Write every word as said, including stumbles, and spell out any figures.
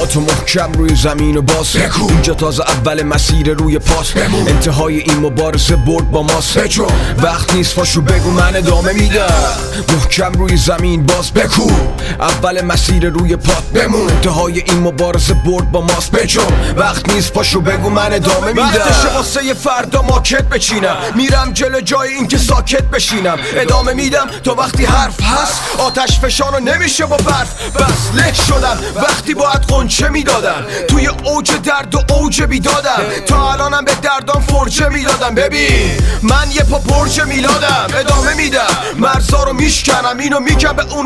پاتو محکم روی زمین و باز بکو. اینجا تازه اول مسیر روی پاس بمون. انتهای این مبارزه برد با ماست. بجو وقت نیست پاشو بگو من ادامه میدم. محکم روی زمین باز بکو. اول مسیر روی پات بمون. انتهای این مبارزه برد با ماست. بجو وقت نیست پاشو بگو من ادامه میدم. وقتشه واسه یه فردا ماکت بچینم. میرم جلو جای این که ساکت بشینم. ادامه میدم تا وقتی حرف هست. آتش فشانو نمیشه با برف. بس له شدم وقتی باید قنچه میدادم. توی اوج درد و اوج بیدادم. تا الانم به دردام فرجه میدادم. ببین من یه پا برج میلادم. ادامه میدم مرزا رو میشکنم. اینو میگم به اون